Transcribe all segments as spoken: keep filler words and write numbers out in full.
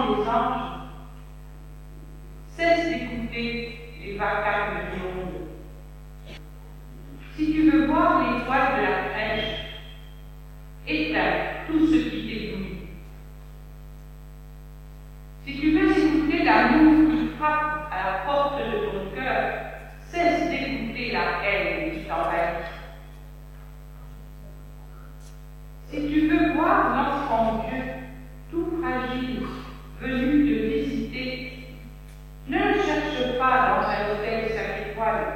des anges, cesse d'écouter les vacarmes du monde. Si tu veux voir l'étoile de la crèche, éteins tout ce qui t'éblouit. Si tu veux écouter l'amour qui frappe à la porte de ton cœur, cesse d'écouter la haine qui t'envahit. Si tu veux voir l'enfant Dieu, tout fragile, venu te visiter, ne le cherche pas dans un hôtel cinq étoiles.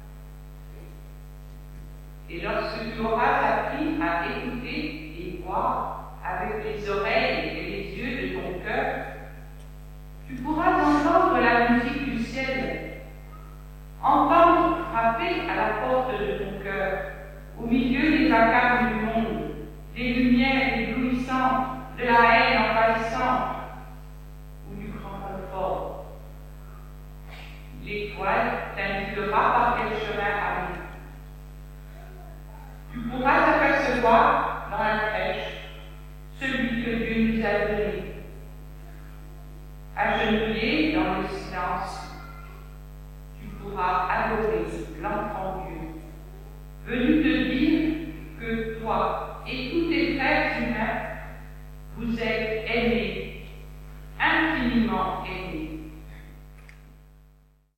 Et lorsque tu auras appris à écouter et voir avec les oreilles et les yeux de ton cœur, tu pourras entendre la musique du ciel, entendre frapper à la porte de ton cœur, au milieu des vacarmes du monde, des lumières éblouissantes, de la haine envahissante ou du grand confort. L'étoile t'indiquera par quel chemin aller. Tu pourras apercevoir dans la crèche celui que Dieu nous a donné. Agenouillé dans le silence, tu pourras adorer l'enfant Dieu, venu te dire que toi et tous tes frères humains, vous êtes aimés, infiniment aimés.